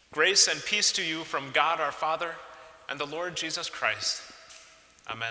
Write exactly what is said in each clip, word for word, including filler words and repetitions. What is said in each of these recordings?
Grace and peace to you from God our Father and the Lord Jesus Christ. Amen.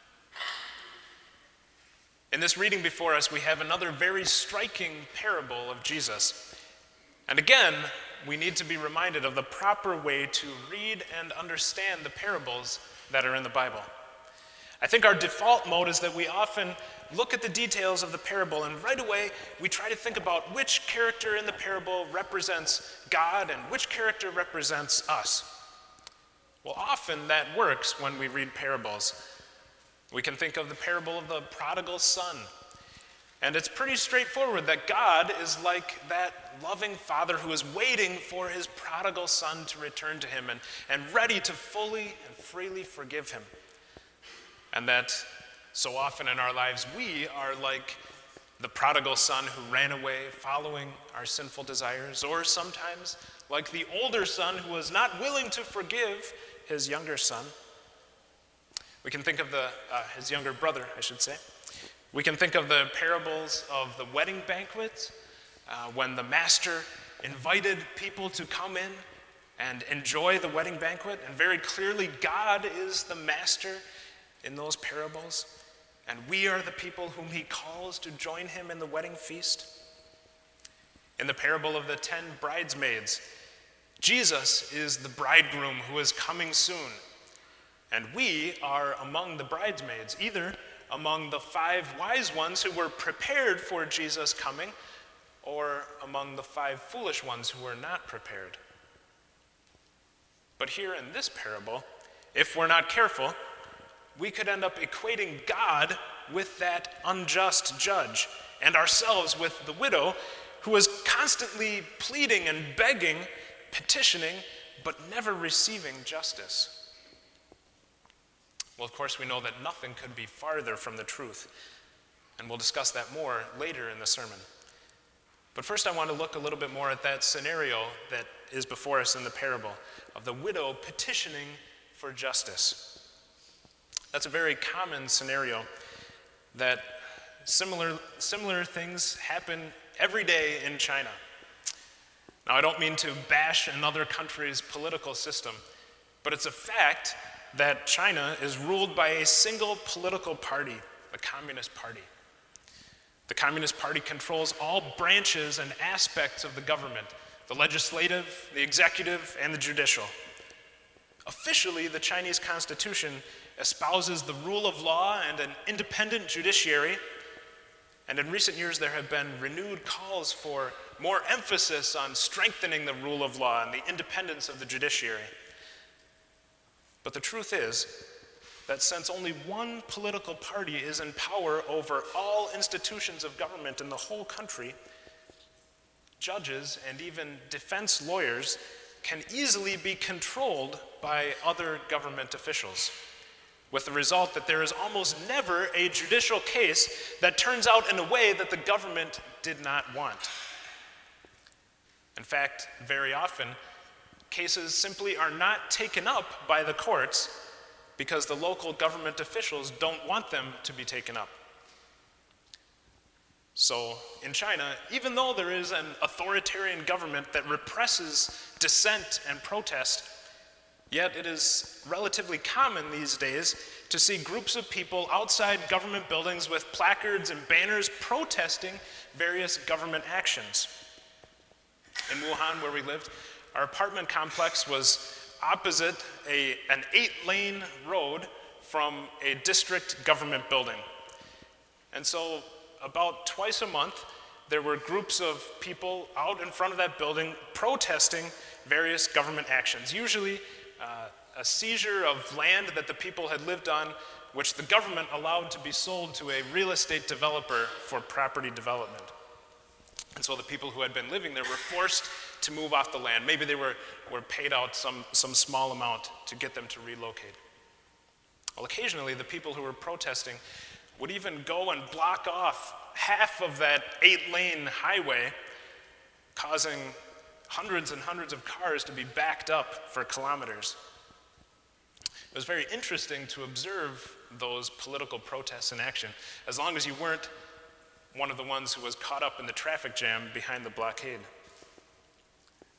In this reading before us, we have another very striking parable of Jesus. And again, we need to be reminded of the proper way to read and understand the parables that are in the Bible. I think our default mode is that we often look at the details of the parable and right away we try to think about which character in the parable represents God and which character represents us. Well, often that works when we read parables. We can think of the parable of the prodigal son. And it's pretty straightforward that God is like that loving father who is waiting for his prodigal son to return to him and, and ready to fully and freely forgive him. And that so often in our lives, we are like the prodigal son who ran away following our sinful desires, or sometimes like the older son who was not willing to forgive his younger son. We can think of the uh, his younger brother, I should say. We can think of the parables of the wedding banquets, uh, when the master invited people to come in and enjoy the wedding banquet, and very clearly God is the master in those parables, and we are the people whom he calls to join him in the wedding feast. In the parable of the ten bridesmaids, Jesus is the bridegroom who is coming soon, and we are among the bridesmaids, either among the five wise ones who were prepared for Jesus' coming, or among the five foolish ones who were not prepared. But here in this parable, if we're not careful, we could end up equating God with that unjust judge, and ourselves with the widow who is constantly pleading and begging, petitioning, but never receiving justice. Well, of course, we know that nothing could be farther from the truth, and we'll discuss that more later in the sermon. But first, I want to look a little bit more at that scenario that is before us in the parable of the widow petitioning for justice. That's a very common scenario that similar, similar things happen every day in China. Now, I don't mean to bash another country's political system, but it's a fact that China is ruled by a single political party, the Communist Party. The Communist Party controls all branches and aspects of the government, the legislative, the executive, and the judicial. Officially, the Chinese Constitution espouses the rule of law and an independent judiciary, and in recent years there have been renewed calls for more emphasis on strengthening the rule of law and the independence of the judiciary. But the truth is that since only one political party is in power over all institutions of government in the whole country, judges and even defense lawyers can easily be controlled by other government officials, with the result that there is almost never a judicial case that turns out in a way that the government did not want. In fact, very often, cases simply are not taken up by the courts because the local government officials don't want them to be taken up. So in China, even though there is an authoritarian government that represses dissent and protest, yet it is relatively common these days to see groups of people outside government buildings with placards and banners protesting various government actions. In Wuhan, where we lived, our apartment complex was opposite a, an eight-lane road from a district government building. And so about twice a month, there were groups of people out in front of that building protesting various government actions, usually uh, a seizure of land that the people had lived on, which the government allowed to be sold to a real estate developer for property development. And so the people who had been living there were forced to move off the land. Maybe they were, were paid out some, some small amount to get them to relocate. Well, occasionally the people who were protesting would even go and block off half of that eight-lane highway, causing hundreds and hundreds of cars to be backed up for kilometers. It was very interesting to observe those political protests in action, as long as you weren't one of the ones who was caught up in the traffic jam behind the blockade.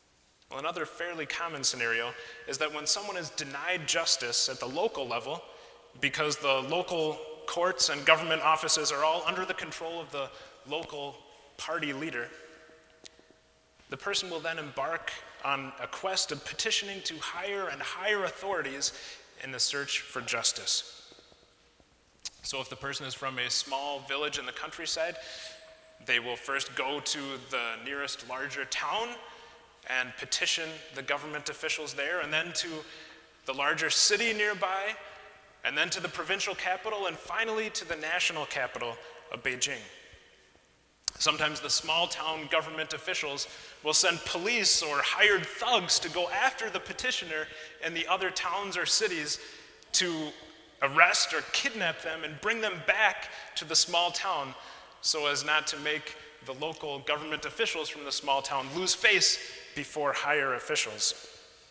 Well, another fairly common scenario is that when someone is denied justice at the local level because the local courts and government offices are all under the control of the local party leader, the person will then embark on a quest of petitioning to higher and higher authorities in the search for justice. So if the person is from a small village in the countryside, they will first go to the nearest larger town and petition the government officials there, and then to the larger city nearby, and then to the provincial capital, and finally to the national capital of Beijing. Sometimes the small town government officials will send police or hired thugs to go after the petitioner in the other towns or cities to arrest or kidnap them and bring them back to the small town so as not to make the local government officials from the small town lose face before higher officials.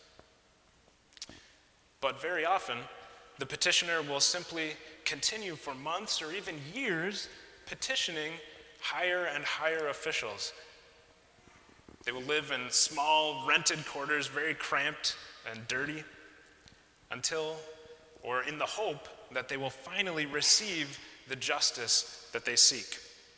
But very often, the petitioner will simply continue for months or even years petitioning higher and higher officials. They will live in small, rented quarters, very cramped and dirty, until, or in the hope that they will finally receive the justice that they seek.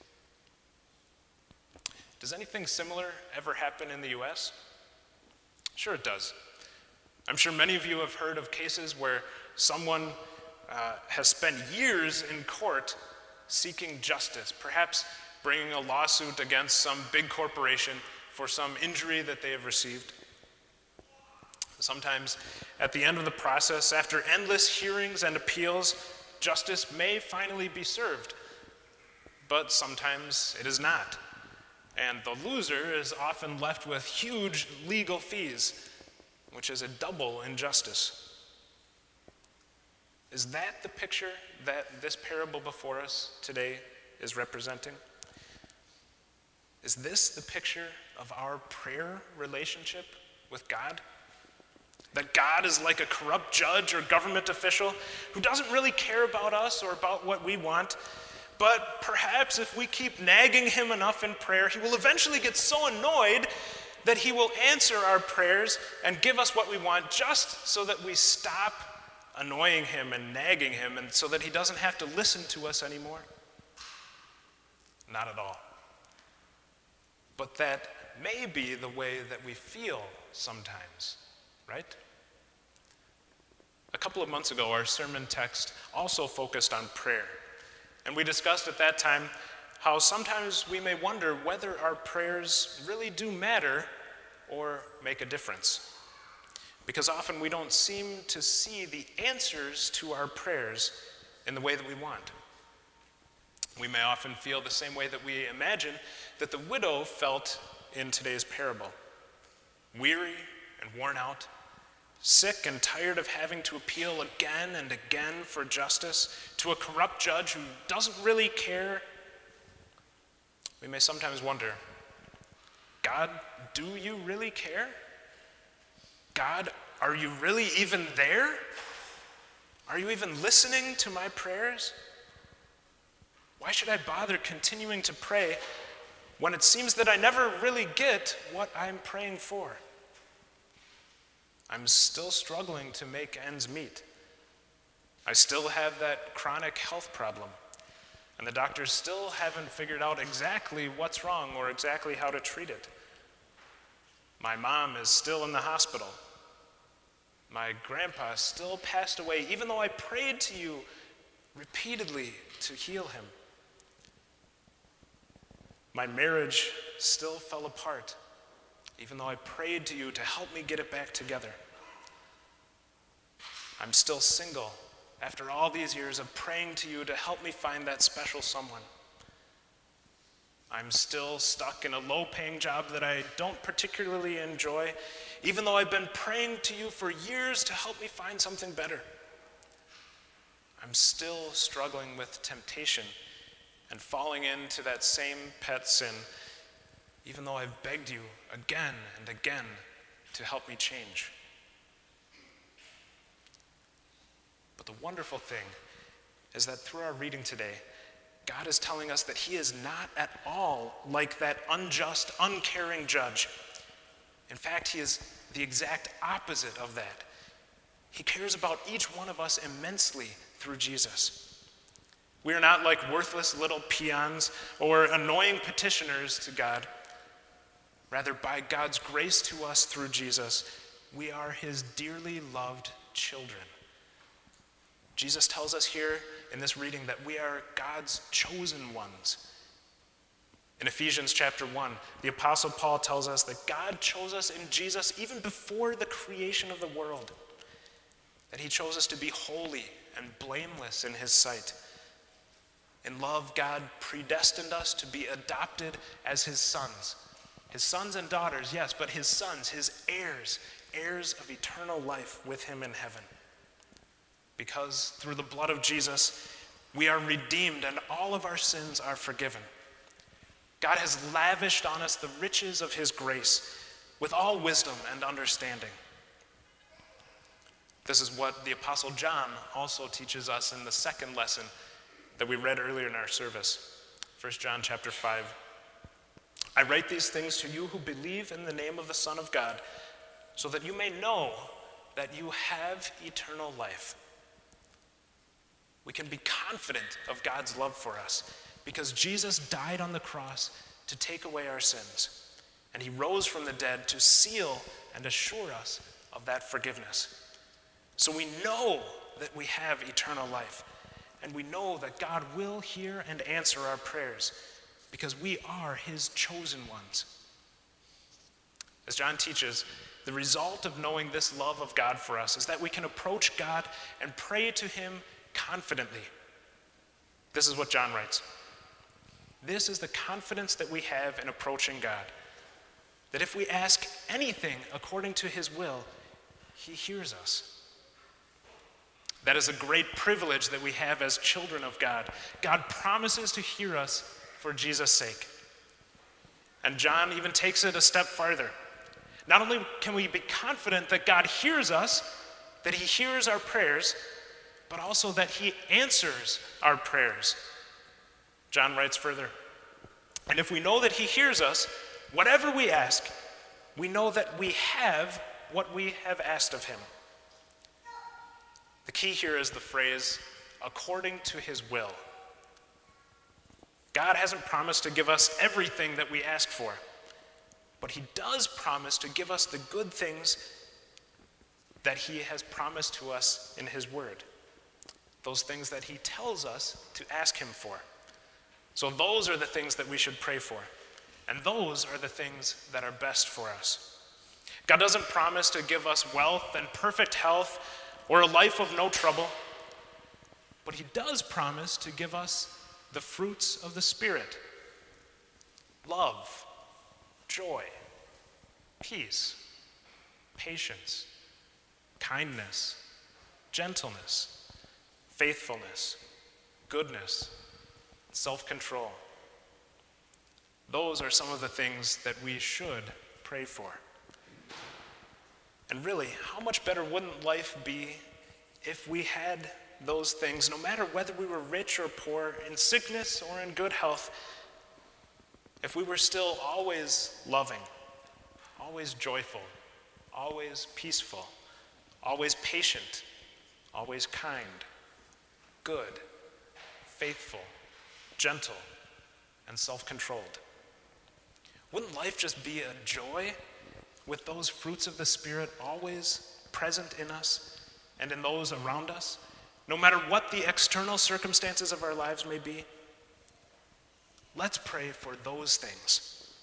Does anything similar ever happen in the U S? Sure it does. I'm sure many of you have heard of cases where someone uh, has spent years in court seeking justice, perhaps bringing a lawsuit against some big corporation for some injury that they have received. Sometimes at the end of the process, after endless hearings and appeals, justice may finally be served, but sometimes it is not. And the loser is often left with huge legal fees, which is a double injustice. Is that the picture that this parable before us today is representing? Is this the picture of our prayer relationship with God? That God is like a corrupt judge or government official who doesn't really care about us or about what we want, but perhaps if we keep nagging him enough in prayer, he will eventually get so annoyed that he will answer our prayers and give us what we want just so that we stop annoying him and nagging him, and so that he doesn't have to listen to us anymore? Not at all. But that may be the way that we feel sometimes, right? A couple of months ago, our sermon text also focused on prayer. And we discussed at that time how sometimes we may wonder whether our prayers really do matter or make a difference. Because often we don't seem to see the answers to our prayers in the way that we want. We may often feel the same way that we imagine that the widow felt in today's parable. Weary and worn out, sick and tired of having to appeal again and again for justice to a corrupt judge who doesn't really care. We may sometimes wonder, God, do you really care? God, are you really even there? Are you even listening to my prayers? Why should I bother continuing to pray when it seems that I never really get what I'm praying for? I'm still struggling to make ends meet. I still have that chronic health problem, and the doctors still haven't figured out exactly what's wrong or exactly how to treat it. My mom is still in the hospital. My grandpa still passed away, even though I prayed to you repeatedly to heal him. My marriage still fell apart, even though I prayed to you to help me get it back together. I'm still single after all these years of praying to you to help me find that special someone. I'm still stuck in a low-paying job that I don't particularly enjoy, even though I've been praying to you for years to help me find something better. I'm still struggling with temptation and falling into that same pet sin, even though I've begged you again and again to help me change. But the wonderful thing is that through our reading today, God is telling us that he is not at all like that unjust, uncaring judge. In fact, he is the exact opposite of that. He cares about each one of us immensely through Jesus. We are not like worthless little peons or annoying petitioners to God. Rather, by God's grace to us through Jesus, we are his dearly loved children. Jesus tells us here in this reading that we are God's chosen ones. In Ephesians chapter one, the Apostle Paul tells us that God chose us in Jesus even before the creation of the world, that he chose us to be holy and blameless in his sight. In love, God predestined us to be adopted as his sons. His sons and daughters, yes, but his sons, his heirs, heirs of eternal life with him in heaven. Because through the blood of Jesus, we are redeemed and all of our sins are forgiven. God has lavished on us the riches of his grace with all wisdom and understanding. This is what the Apostle John also teaches us in the second lesson that we read earlier in our service, First John chapter five. I write these things to you who believe in the name of the Son of God, so that you may know that you have eternal life. We can be confident of God's love for us because Jesus died on the cross to take away our sins, and he rose from the dead to seal and assure us of that forgiveness. So we know that we have eternal life, and we know that God will hear and answer our prayers because we are his chosen ones. As John teaches, the result of knowing this love of God for us is that we can approach God and pray to him confidently. This is what John writes. This is the confidence that we have in approaching God, that if we ask anything according to his will, he hears us. That is a great privilege that we have as children of God. God promises to hear us for Jesus' sake. And John even takes it a step farther. Not only can we be confident that God hears us, that he hears our prayers, but also that he answers our prayers. John writes further, and if we know that he hears us, whatever we ask, we know that we have what we have asked of him. The key here is the phrase, according to his will. God hasn't promised to give us everything that we ask for, but he does promise to give us the good things that he has promised to us in his word. Those things that he tells us to ask him for. So those are the things that we should pray for. And those are the things that are best for us. God doesn't promise to give us wealth and perfect health or a life of no trouble, but he does promise to give us the fruits of the Spirit: love, joy, peace, patience, kindness, gentleness, faithfulness, goodness, self-control. Those are some of the things that we should pray for. And really, how much better wouldn't life be if we had those things, no matter whether we were rich or poor, in sickness or in good health, if we were still always loving, always joyful, always peaceful, always patient, always kind, good, faithful, gentle, and self-controlled. Wouldn't life just be a joy with those fruits of the Spirit always present in us and in those around us, no matter what the external circumstances of our lives may be? Let's pray for those things.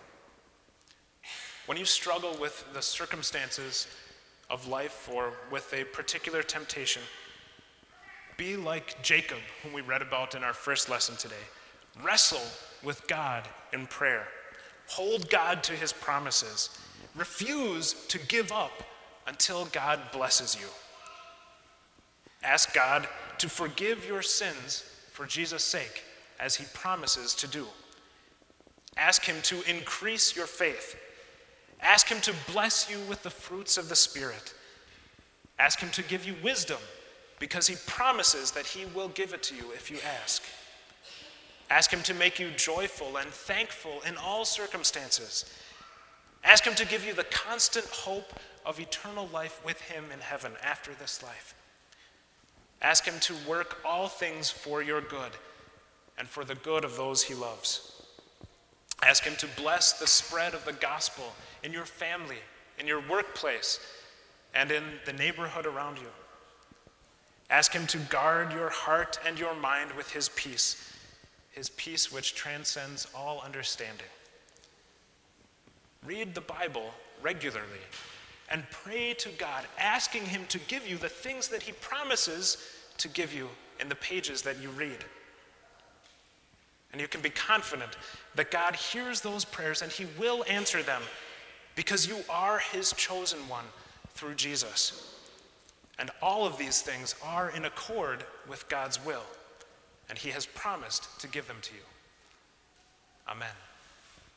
When you struggle with the circumstances of life or with a particular temptation, be like Jacob, whom we read about in our first lesson today. Wrestle with God in prayer. Hold God to his promises. Refuse to give up until God blesses you. Ask God to forgive your sins for Jesus' sake, as he promises to do. Ask him to increase your faith. Ask him to bless you with the fruits of the Spirit. Ask him to give you wisdom, because he promises that he will give it to you if you ask. Ask him to make you joyful and thankful in all circumstances. Ask him to give you the constant hope of eternal life with him in heaven after this life. Ask him to work all things for your good and for the good of those he loves. Ask him to bless the spread of the gospel in your family, in your workplace, and in the neighborhood around you. Ask him to guard your heart and your mind with his peace, his peace which transcends all understanding. Read the Bible regularly and pray to God, asking him to give you the things that he promises to give you in the pages that you read. And you can be confident that God hears those prayers and he will answer them because you are his chosen one through Jesus. And all of these things are in accord with God's will, and he has promised to give them to you. Amen.